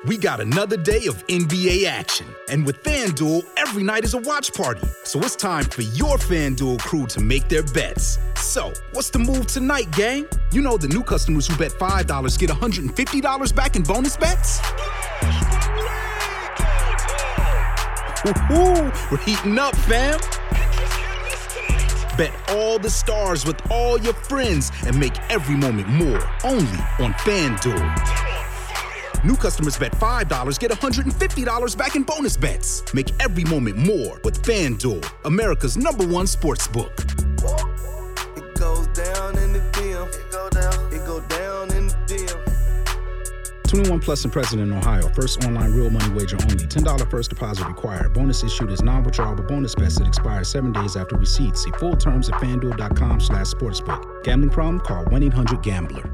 We got another day of NBA action. And with FanDuel, every night is a watch party. So it's time for your FanDuel crew to make their bets. So, what's the move tonight, gang? You know the new customers who bet $5 get $150 back in bonus bets? Woo-hoo, we're heating up, fam. Bet all the stars with all your friends and make every moment more. Only on FanDuel. New customers bet $5 get $150 back in bonus bets. Make every moment more with FanDuel, America's #1 sportsbook. It goes down in the DM. It go down in the DM. 21 plus and present in Ohio. First online real money wager only. $10 first deposit required. Bonus issued is non-withdrawable bonus bets that expire 7 days after receipt. See full terms at FanDuel.com/sportsbook. Gambling problem? Call 1-800-GAMBLER.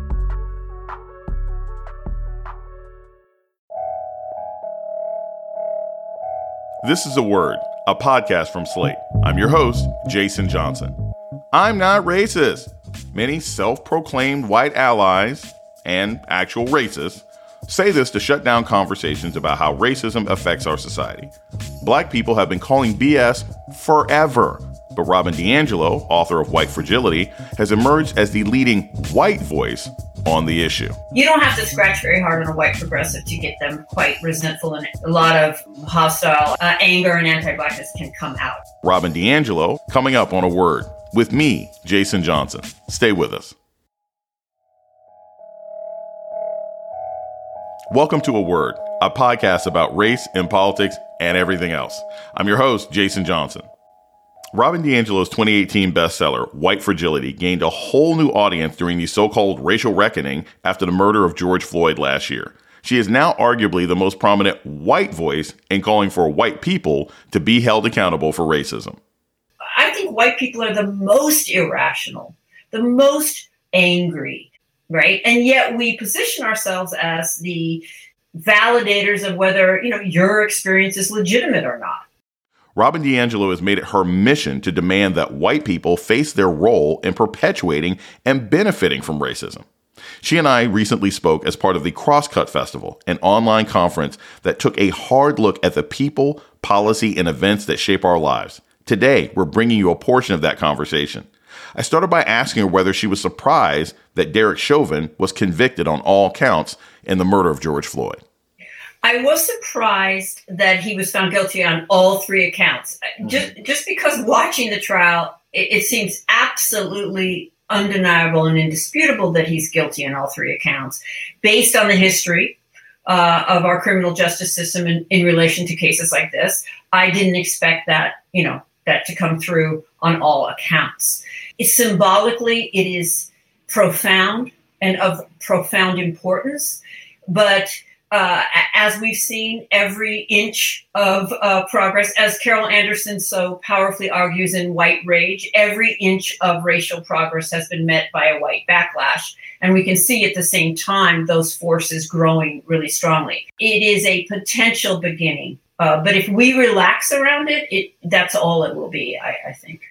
This is A Word, a podcast from Slate. I'm your host, Jason Johnson. I'm not racist. Many self-proclaimed white allies and actual racists say this to shut down conversations about how racism affects our society. Black people have been calling BS forever, but Robin DiAngelo, author of White Fragility, has emerged as the leading white voice on the issue. You don't have to scratch very hard on a white progressive to get them quite resentful, and a lot of hostile anger and anti-blackness can come out. Robin DiAngelo, coming up on A Word, with me, Jason Johnson. Stay with us. Welcome to A Word, a podcast about race and politics and everything else. I'm your host, Jason Johnson. Robin DiAngelo's 2018 bestseller, White Fragility, gained a whole new audience during the so-called racial reckoning after the murder of George Floyd last year. She is now arguably the most prominent white voice in calling for white people to be held accountable for racism. I think white people are the most irrational, the most angry, right? And yet we position ourselves as the validators of whether, your experience is legitimate or not. Robin DiAngelo has made it her mission to demand that white people face their role in perpetuating and benefiting from racism. She and I recently spoke as part of the Crosscut Festival, an online conference that took a hard look at the people, policy, and events that shape our lives. Today, we're bringing you a portion of that conversation. I started by asking her whether she was surprised that Derek Chauvin was convicted on all counts in the murder of George Floyd. I was surprised that he was found guilty on all 3 accounts. Just because watching the trial, it seems absolutely undeniable and indisputable that he's guilty on all 3 accounts, based on the history of our criminal justice system in relation to cases like this. I didn't expect that, that to come through on all accounts. Symbolically, it is profound and of profound importance, but as we've seen, every inch of progress, as Carol Anderson so powerfully argues in White Rage, every inch of racial progress has been met by a white backlash. And we can see at the same time those forces growing really strongly. It is a potential beginning. But if we relax around it, that's all it will be, I think.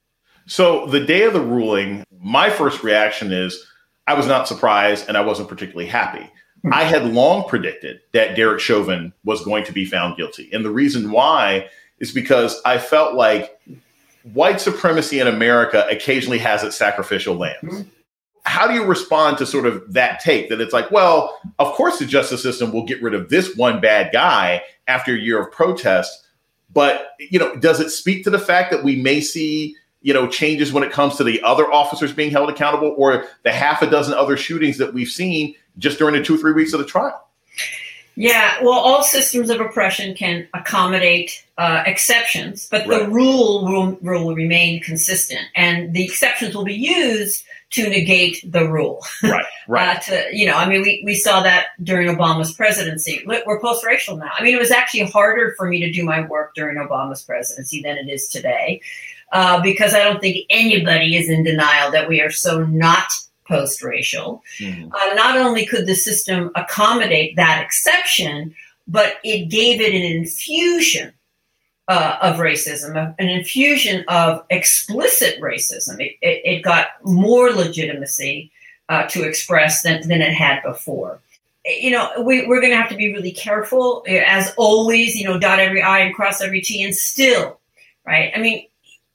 So the day of the ruling, my first reaction is I was not surprised and I wasn't particularly happy. I had long predicted that Derek Chauvin was going to be found guilty. And the reason why is because I felt like white supremacy in America occasionally has its sacrificial lambs. How do you respond to sort of that take that it's like, well, of course the justice system will get rid of this one bad guy after a year of protest. But, does it speak to the fact that we may see, changes when it comes to the other officers being held accountable or the half a dozen other shootings that we've seen just during the 2-3 weeks of the trial? Yeah, well, all systems of oppression can accommodate exceptions, but Right. the rule will remain consistent, and the exceptions will be used to negate the rule. Right. We saw that during Obama's presidency. We're post-racial now. It was actually harder for me to do my work during Obama's presidency than it is today, because I don't think anybody is in denial that we are so not post-racial. Mm-hmm. Not only could the system accommodate that exception, but it gave it an infusion of racism, an infusion of explicit racism. It got more legitimacy to express than it had before. we're going to have to be really careful, as always, dot every I and cross every T, and still, right? I mean,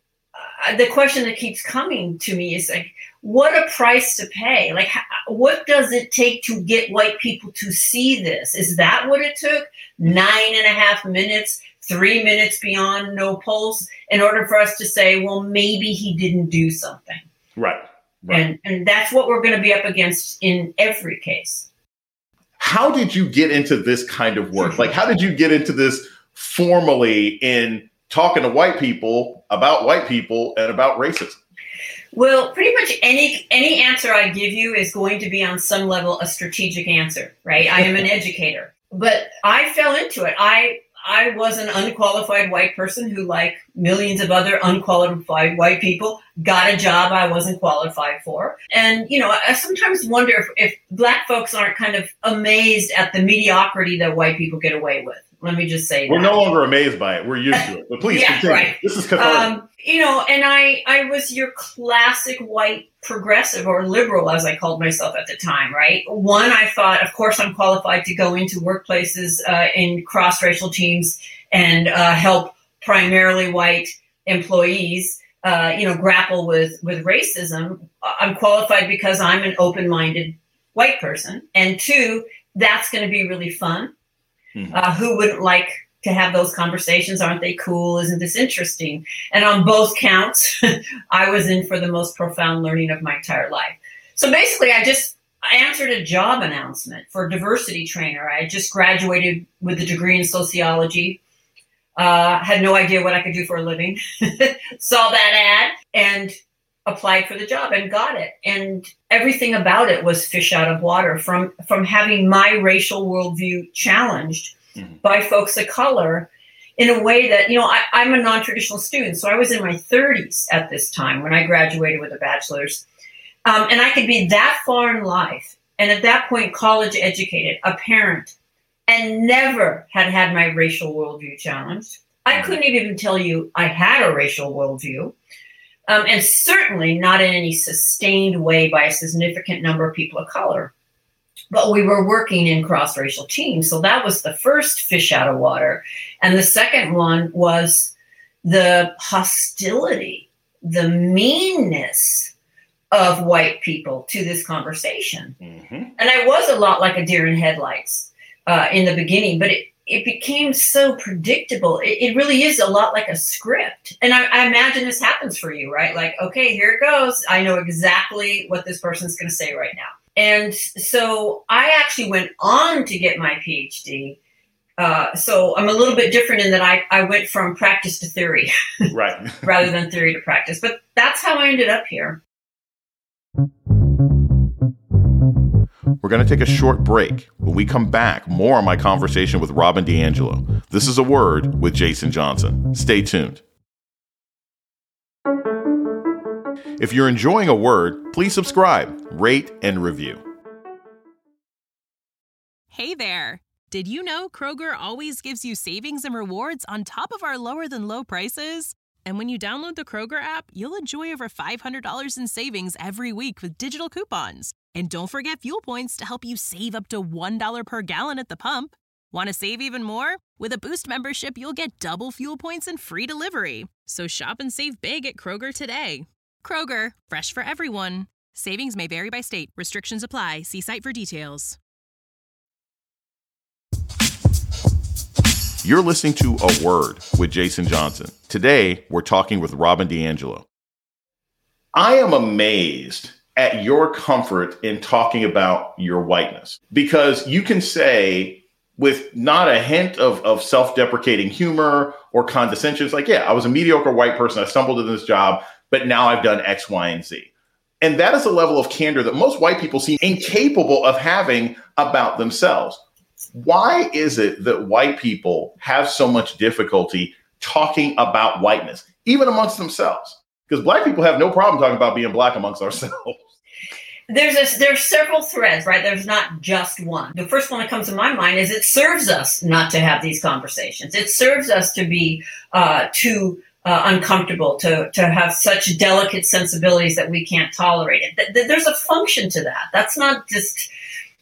the question that keeps coming to me is like, what a price to pay. Like, what does it take to get white people to see this? Is that what it took? 9.5 minutes, 3 minutes beyond no pulse in order for us to say, well, maybe he didn't do something. Right. And that's what we're going to be up against in every case. How did you get into this kind of work? Like, how did you get into this formally in talking to white people about white people and about racism? Well, pretty much any answer I give you is going to be on some level a strategic answer, right? I am an educator, but I fell into it. I was an unqualified white person who, like millions of other unqualified white people, got a job I wasn't qualified for. And, I sometimes wonder if Black folks aren't kind of amazed at the mediocrity that white people get away with. Let me just say we're no longer amazed by it. We're used to it. But please continue. Right. This is cathartic. And I was your classic white progressive or liberal, as I called myself at the time, right? One, I thought, of course, I'm qualified to go into workplaces in cross-racial teams and help primarily white employees, grapple with racism. I'm qualified because I'm an open-minded white person. And two, that's going to be really fun. Who wouldn't like to have those conversations? Aren't they cool? Isn't this interesting? And on both counts, I was in for the most profound learning of my entire life. So basically, I answered a job announcement for a diversity trainer. I just graduated with a degree in sociology, had no idea what I could do for a living, saw that ad and applied for the job and got it. And everything about it was fish out of water, from having my racial worldview challenged by folks of color in a way that, I'm a non-traditional student. So I was in my 30s at this time when I graduated with a bachelor's. And I could be that far in life, and at that point, college educated, a parent, and never had my racial worldview challenged. I couldn't even tell you I had a racial worldview. And certainly not in any sustained way by a significant number of people of color. But we were working in cross-racial teams. So that was the first fish out of water. And the second one was the hostility, the meanness of white people to this conversation. And I was a lot like a deer in headlights in the beginning, but it became so predictable. It really is a lot like a script. And I imagine this happens for you, right? Like, okay, here it goes. I know exactly what this person's going to say right now. And so I actually went on to get my PhD. So I'm a little bit different in that I went from practice to theory, right, rather than theory to practice. But that's how I ended up here. We're going to take a short break. When we come back, more on my conversation with Robin DiAngelo. This is A Word with Jason Johnson. Stay tuned. If you're enjoying A Word, please subscribe, rate, and review. Hey there. Did you know Kroger always gives you savings and rewards on top of our lower than low prices? And when you download the Kroger app, you'll enjoy over $500 in savings every week with digital coupons. And don't forget fuel points to help you save up to $1 per gallon at the pump. Want to save even more? With a Boost membership, you'll get double fuel points and free delivery. So shop and save big at Kroger today. Kroger, fresh for everyone. Savings may vary by state. Restrictions apply. See site for details. You're listening to A Word with Jason Johnson. Today, we're talking with Robin DiAngelo. I am amazed at your comfort in talking about your whiteness, because you can say with not a hint of self-deprecating humor or condescension, it's like, yeah, I was a mediocre white person. I stumbled into this job, but now I've done X, Y, and Z. And that is a level of candor that most white people seem incapable of having about themselves. Why is it that white people have so much difficulty talking about whiteness, even amongst themselves? Because Black people have no problem talking about being Black amongst ourselves. There's several threads, right? There's not just one. The first one that comes to my mind is it serves us not to have these conversations. It serves us to be too uncomfortable, to have such delicate sensibilities that we can't tolerate it. There's a function to that. That's not just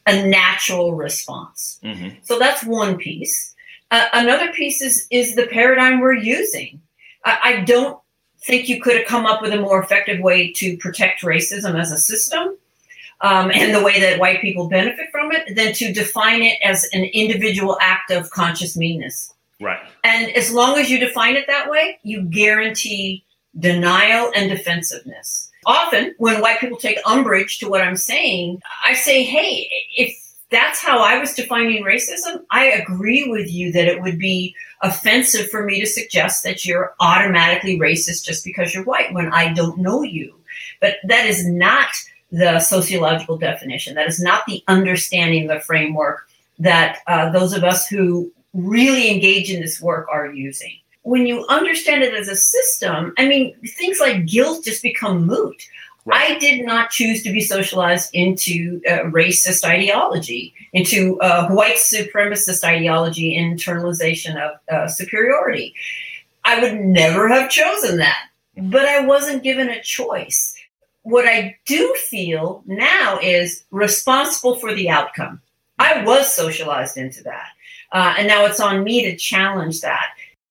a natural response. Mm-hmm. So that's one piece. Another piece is the paradigm we're using. I don't think you could have come up with a more effective way to protect racism as a system and the way that white people benefit from it than to define it as an individual act of conscious meanness. Right. And as long as you define it that way, you guarantee denial and defensiveness. Often, when white people take umbrage to what I'm saying, I say, hey, if that's how I was defining racism, I agree with you that it would be offensive for me to suggest that you're automatically racist just because you're white when I don't know you. But that is not the sociological definition. That is not the understanding, the framework that those of us who really engage in this work are using. When you understand it as a system, I mean, things like guilt just become moot. Right. I did not choose to be socialized into racist ideology, into white supremacist ideology, internalization of superiority. I would never have chosen that, but I wasn't given a choice. What I do feel now is responsible for the outcome. I was socialized into that, and now it's on me to challenge that.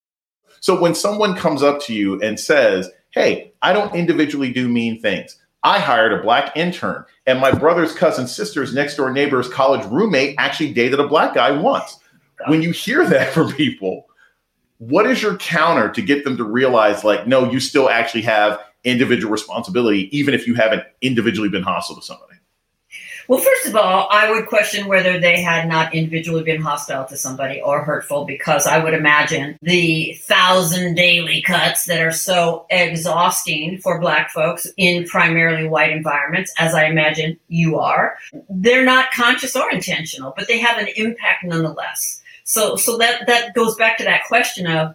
So when someone comes up to you and says, hey, I don't individually do mean things. I hired a black intern, and my brother's cousin's sister's next door neighbor's college roommate actually dated a black guy once. When you hear that from people, what is your counter to get them to realize, like, no, you still actually have individual responsibility, even if you haven't individually been hostile to somebody? Well, first of all, I would question whether they had not individually been hostile to somebody or hurtful, because I would imagine the 1,000 daily cuts that are so exhausting for Black folks in primarily white environments, as I imagine you are, they're not conscious or intentional, but they have an impact nonetheless. So that goes back to that question of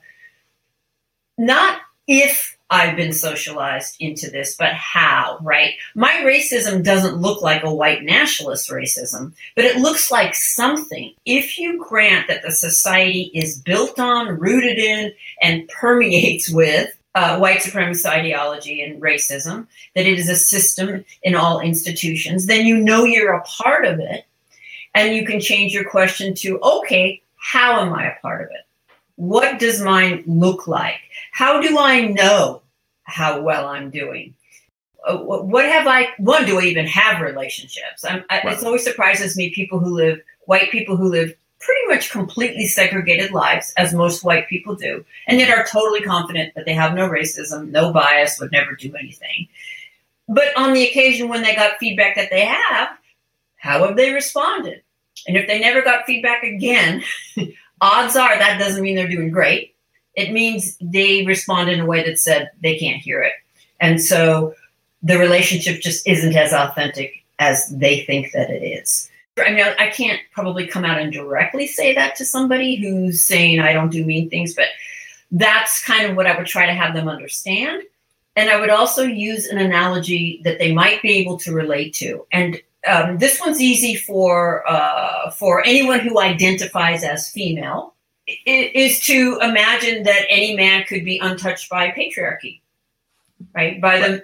not if I've been socialized into this, but how, right? My racism doesn't look like a white nationalist racism, but it looks like something. If you grant that the society is built on, rooted in, and permeates with white supremacist ideology and racism, that it is a system in all institutions, then you know you're a part of it. And you can change your question to, okay, how am I a part of it? What does mine look like? How do I know how well I'm doing? Do I even have relationships? Right. It always surprises me, white people who live pretty much completely segregated lives, as most white people do, and yet are totally confident that they have no racism, no bias, would never do anything. But on the occasion when they got feedback that they have, how have they responded? And if they never got feedback again, odds are that doesn't mean they're doing great. It means they respond in a way that said they can't hear it. And so the relationship just isn't as authentic as they think that it is. I mean, I can't probably come out and directly say that to somebody who's saying I don't do mean things, but that's kind of what I would try to have them understand. And I would also use an analogy that they might be able to relate to. And this one's easy for anyone who identifies as female. It is to imagine that any man could be untouched by patriarchy, right?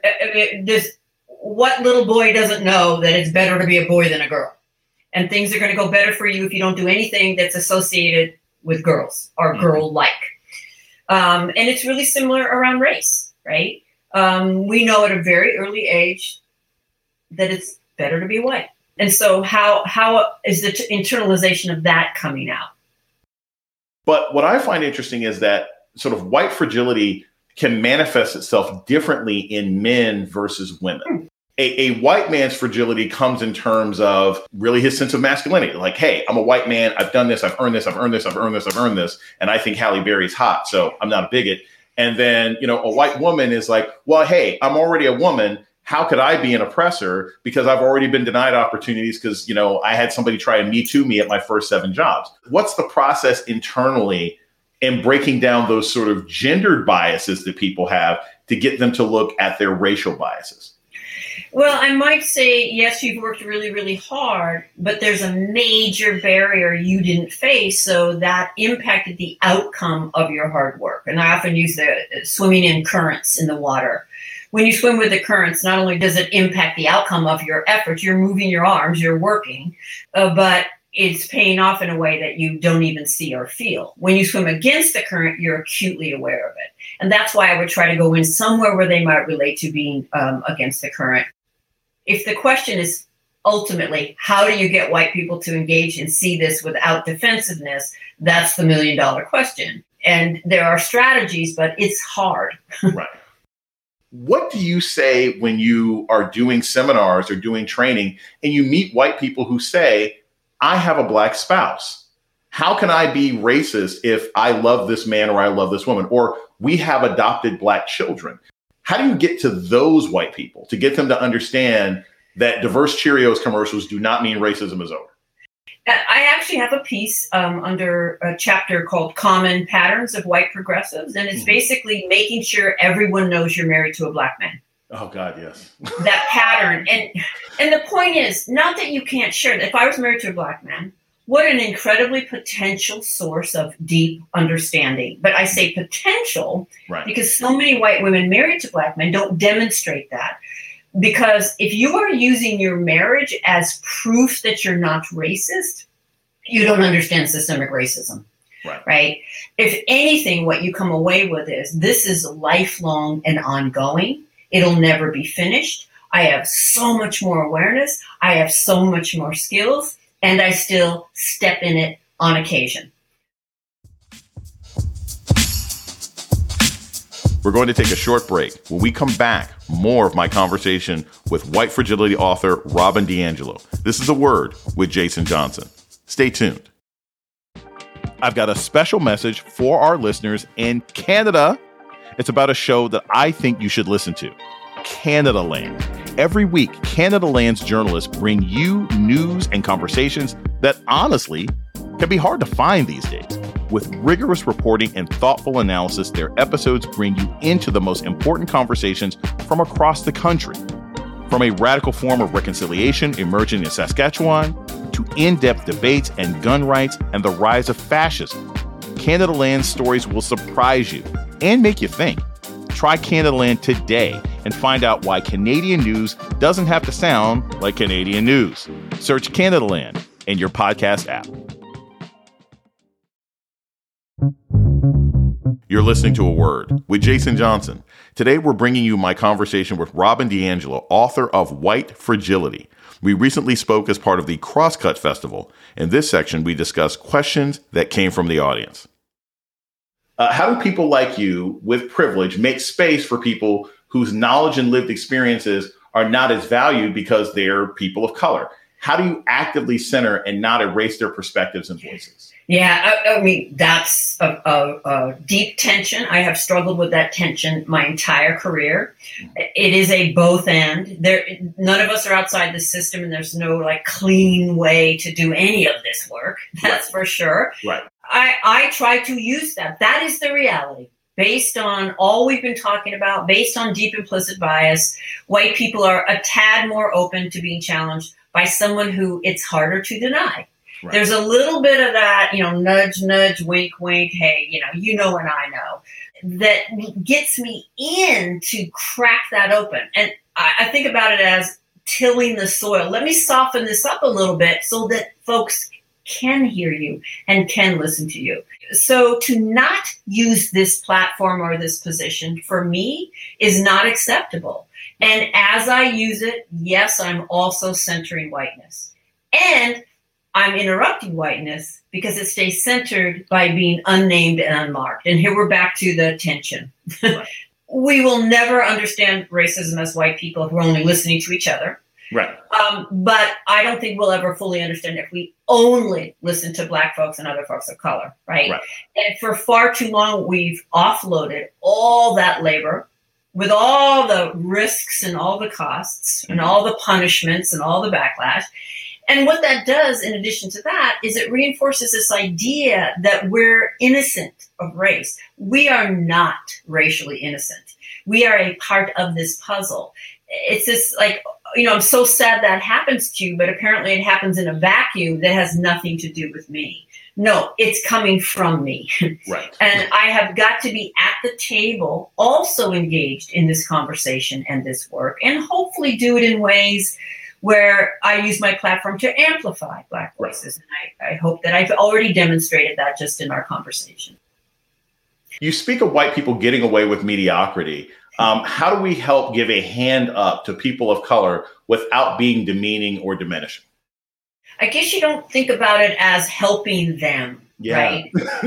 What little boy doesn't know that it's better to be a boy than a girl? And things are going to go better for you if you don't do anything that's associated with girls or girl-like. And it's really similar around race, right? We know at a very early age that it's better to be white. And so how is the internalization of that coming out? But what I find interesting is that sort of white fragility can manifest itself differently in men versus women. A white man's fragility comes in terms of really his sense of masculinity. Like, hey, I'm a white man. I've done this. I've earned this. I've earned this. I've earned this. I've earned this. And I think Halle Berry's hot, so I'm not a bigot. And then, a white woman is like, well, hey, I'm already a woman. How could I be an oppressor? Because I've already been denied opportunities because, I had somebody try and Me Too me at my first 7 jobs. What's the process internally in breaking down those sort of gendered biases that people have to get them to look at their racial biases? Well, I might say, yes, you've worked really, really hard, but there's a major barrier you didn't face, so that impacted the outcome of your hard work. And I often use the swimming in currents in the water. when you swim with the currents, not only does it impact the outcome of your efforts, you're moving your arms, you're working, but it's paying off in a way that you don't even see or feel. When you swim against the current, you're acutely aware of it. And that's why I would try to go in somewhere where they might relate to being against the current. If the question is ultimately, how do you get white people to engage and see this without defensiveness? That's the $1 million question. And there are strategies, but it's hard. Right. What do you say when you are doing seminars or doing training and you meet white people who say, I have a black spouse? How can I be racist if I love this man or I love this woman? Or we have adopted black children. How do you get to those white people to get them to understand that diverse Cheerios commercials do not mean racism is over? I actually have a piece under a chapter called Common Patterns of White Progressives. And it's basically making sure everyone knows you're married to a black man. Oh, God, yes. That pattern. And the point is not that you can't share that. If I was married to a black man, what an incredibly potential source of deep understanding. But I say potential because so many white women married to black men don't demonstrate that. Because if you are using your marriage as proof that you're not racist, you don't understand systemic racism, right? If anything, what you come away with is this is lifelong and ongoing. It'll never be finished. I have so much more awareness. I have so much more skills, and I still step in it on occasion. We're going to take a short break. When we come back, more of my conversation with white fragility author Robin DiAngelo. This is A Word with Jason Johnson. Stay tuned. I've got a special message for our listeners in Canada. It's about a show that I think you should listen to, Canadaland. Every week, Canadaland's journalists bring you news and conversations that honestly can be hard to find these days. With rigorous reporting and thoughtful analysis, their episodes bring you into the most important conversations from across the country. From a radical form of reconciliation emerging in Saskatchewan to in-depth debates and gun rights and the rise of fascism, Canadaland's stories will surprise you and make you think. Try Canadaland today and find out why Canadian news doesn't have to sound like Canadian news. Search Canadaland in your podcast app. You're listening to A Word with Jason Johnson. Today, we're bringing you my conversation with Robin DiAngelo, author of White Fragility. We recently spoke as part of the Crosscut Festival. In this section, we discuss questions that came from the audience. How do people like you with privilege make space for people whose knowledge and lived experiences are not as valued because they're people of color? How do you actively center and not erase their perspectives and voices? Yeah, I mean, that's a deep tension. I have struggled with that tension my entire career. It is a both and. None of us are outside the system, and there's no like clean way to do any of this work. That's for sure. Right. I try to use that. That is the reality. Based on all we've been talking about, based on deep implicit bias, white people are a tad more open to being challenged by someone who it's harder to deny. Right. There's a little bit of that, nudge, nudge, wink, wink. Hey, you know and I know, that gets me in to crack that open. And I think about it as tilling the soil. Let me soften this up a little bit so that folks can hear you and can listen to you. So to not use this platform or this position for me is not acceptable. And as I use it, yes, I'm also centering whiteness. And I'm interrupting whiteness because it stays centered by being unnamed and unmarked. And here we're back to the tension. Right. We will never understand racism as white people if we're only listening to each other. Right. But I don't think we'll ever fully understand if we only listen to Black folks and other folks of color. Right. And for far too long, we've offloaded all that labor with all the risks and all the costs and all the punishments and all the backlash. And what that does, in addition to that, is it reinforces this idea that we're innocent of race. We are not racially innocent. We are a part of this puzzle. It's this I'm so sad that happens to you, but apparently it happens in a vacuum that has nothing to do with me. No, it's coming from me. Right. And I have got to be at the table, also engaged in this conversation and this work, and hopefully do it in ways where I use my platform to amplify Black voices. And I hope that I've already demonstrated that just in our conversation. You speak of white people getting away with mediocrity. How do we help give a hand up to people of color without being demeaning or diminishing? I guess you don't think about it as helping them, right?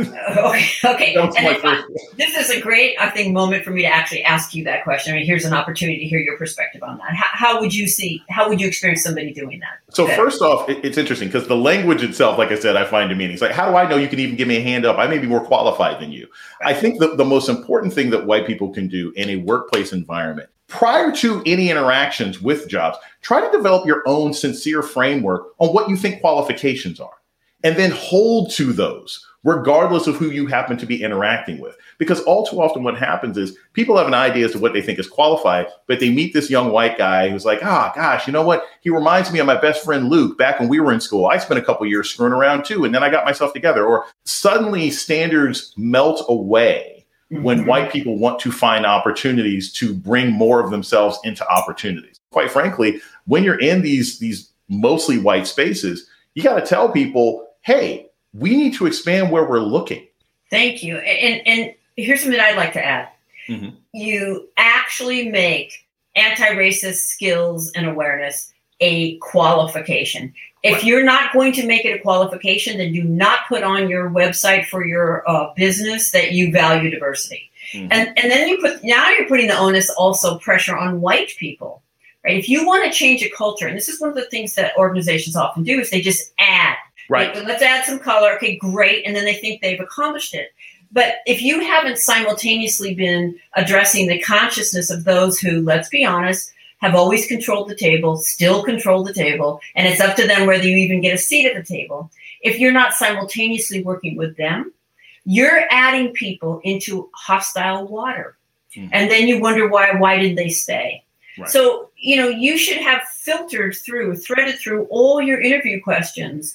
Okay. This is a great, I think, moment for me to actually ask you that question. I mean, here's an opportunity to hear your perspective on that. How would you experience somebody doing that? So first off, it's interesting because the language itself, like I said, I find demeaning. It's like, how do I know you can even give me a hand up? I may be more qualified than you. Right. I think the most important thing that white people can do in a workplace environment, prior to any interactions with jobs, try to develop your own sincere framework on what you think qualifications are, and then hold to those, regardless of who you happen to be interacting with. Because all too often what happens is people have an idea as to what they think is qualified, but they meet this young white guy who's like, gosh, you know what? He reminds me of my best friend Luke back when we were in school. I spent a couple years screwing around too, and then I got myself together. Or suddenly standards melt away when white people want to find opportunities to bring more of themselves into opportunities. Quite frankly, when you're in these mostly white spaces, you got to tell people, hey, we need to expand where we're looking. Thank you. And here's something I'd like to add. Mm-hmm. You actually make anti-racist skills and awareness a qualification. If you're not going to make it a qualification, then do not put on your website for your business that you value diversity. Mm-hmm. And then you're putting the onus, also pressure on white people, right? If you want to change a culture, and this is one of the things that organizations often do, is they just add. Right. Like, let's add some color. Okay, great. And then they think they've accomplished it. But if you haven't simultaneously been addressing the consciousness of those who, let's be honest, have always controlled the table, still control the table, and it's up to them whether you even get a seat at the table. If you're not simultaneously working with them, you're adding people into hostile water. Mm-hmm. And then you wonder why did they stay? Right. So, you should have threaded through all your interview questions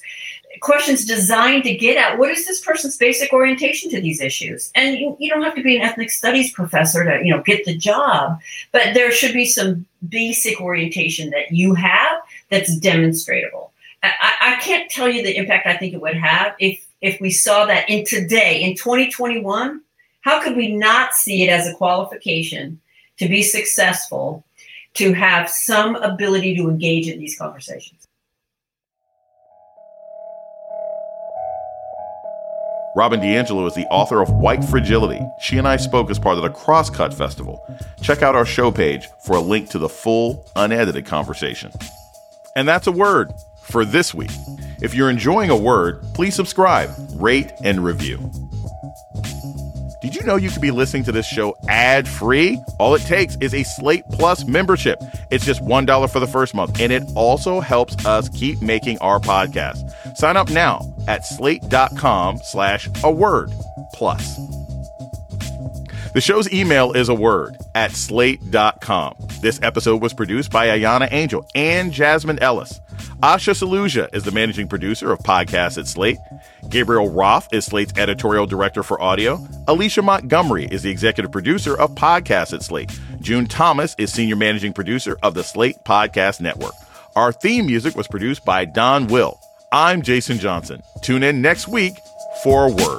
designed to get at what is this person's basic orientation to these issues. And you don't have to be an ethnic studies professor to, get the job, but there should be some basic orientation that you have that's demonstrable. I can't tell you the impact I think it would have if we saw that in 2021. How could we not see it as a qualification to be successful, to have some ability to engage in these conversations? Robin DiAngelo is the author of White Fragility. She and I spoke as part of the Crosscut Festival. Check out our show page for a link to the full, unedited conversation. And that's a word for this week. If you're enjoying a word, please subscribe, rate, and review. Did you know you could be listening to this show ad-free? All it takes is a Slate Plus membership. It's just $1 for the first month, and it also helps us keep making our podcast. Sign up now at slate.com/awordplus. The show's email is aword@slate.com. This episode was produced by Ayana Angel and Jasmine Ellis. Asha Saluja is the managing producer of Podcasts at Slate. Gabriel Roth is Slate's editorial director for audio. Alicia Montgomery is the executive producer of Podcasts at Slate. June Thomas is senior managing producer of the Slate Podcast Network. Our theme music was produced by Don Will. I'm Jason Johnson. Tune in next week for a word.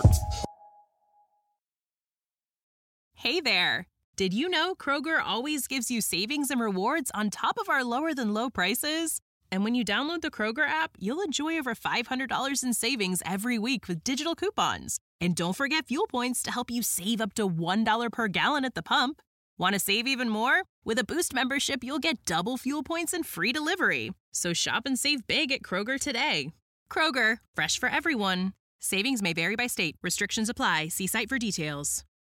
Hey there. Did you know Kroger always gives you savings and rewards on top of our lower than low prices? And when you download the Kroger app, you'll enjoy over $500 in savings every week with digital coupons. And don't forget fuel points to help you save up to $1 per gallon at the pump. Want to save even more? With a Boost membership, you'll get double fuel points and free delivery. So shop and save big at Kroger today. Kroger, fresh for everyone. Savings may vary by state. Restrictions apply. See site for details.